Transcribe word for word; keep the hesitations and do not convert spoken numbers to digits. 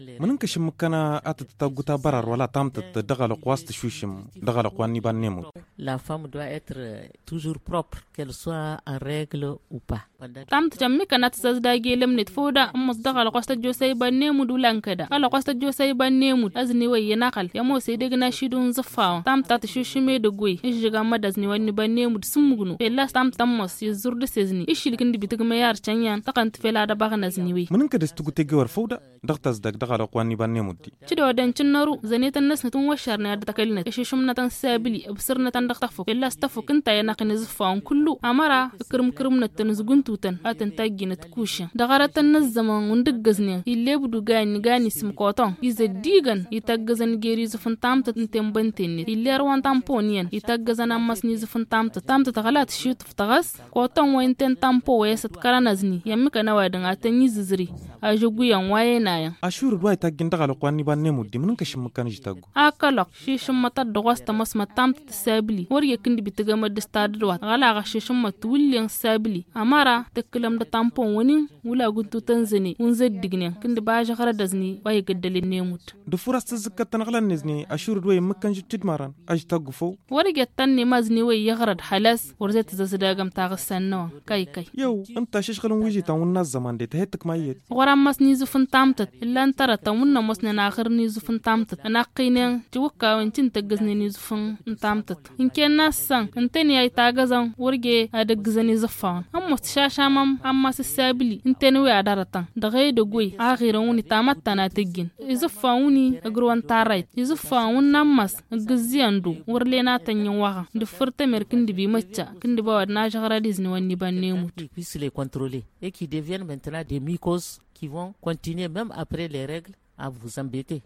Mun kashin mukana ata ta guta barar wala tamta ta daga la kwasta shushim daga la kwani ban nemu. La femme doit être toujours propre, qu'elle soit en règle ou pas. Tamta jammi kana ta da gelem net foda amma daga la kwasta josai ban nemu dulan kada. Kala kwasta josai ban nemu azni wai yana kal ya mo sai daga na shidun zafa. Tamta ta shushime da goi ishi ga madazni wani ban nemu sun mugunu. Bella tamta mos ya zurda sezni ishi kin dibi ta mayar canyan ta kan tfela da baga nazni wi. Mun kada stu gute gewar foda dagtas dag daga la kwani ban nemu di. Cido wadancin naru zane tan nas natun washar na da takalina ishi shumna tan sabili absirna tan daqtafu bella stafu kinta yana kan zafa kullu amara kirm kirm na tan zuguntu tan atan tagina tkusha dagara tan nas zaman undig gazne ille budu gani gani sim koton ize digan itagazan geri zufun tamta tin bantin ille arwan tamponian itagazan amas ni zufun tamta tamta tagalat shit ftagas koton wa inten tampo wa yasat karanazni yammi kana wadan atan yizizri ajugu yan waye nayan ashuru dwai tagin daga la kwani ban nemu di mun kashin mukana jitagu akalok shishum mata dogasta mas matamta sabili wori yakindi bitiga madistadwa gala ga shishum matulyan sabili amara teklam da tampon wani wula guntu tanzani unze digne kindi baja khara dazni waye gaddalin nemut da furasta zakatan galan nezni ashuru dwai mukan jittid maran ajtagu fo wori gettan ne mazni way yaghrad halas warzet zasadagam tagassanno kai kai yow anta shishgalun wiji tan wannan zaman da ta hetak mayet waram masni zufun tamtat illa antara tamunna masna na akhirni zufun tamtat ana qinen juka wancin tagazni ni zufun tamtat inken nasan intani ay tagazan wurge adagzani zufan amma shashamam amma sabili intani wi adaratan da gaydo goy akhiran woni tamatta na tiggin izufan woni agruwan tarait izufan wonnan mas gziandu wurle na tanyin waha da furta merkin dibi macca kindi ba wadna jagara dizni wani banne mut puisse les contrôler et qui deviennent maintenant des mycoses qui vont continuer même après les règles à vous embêter.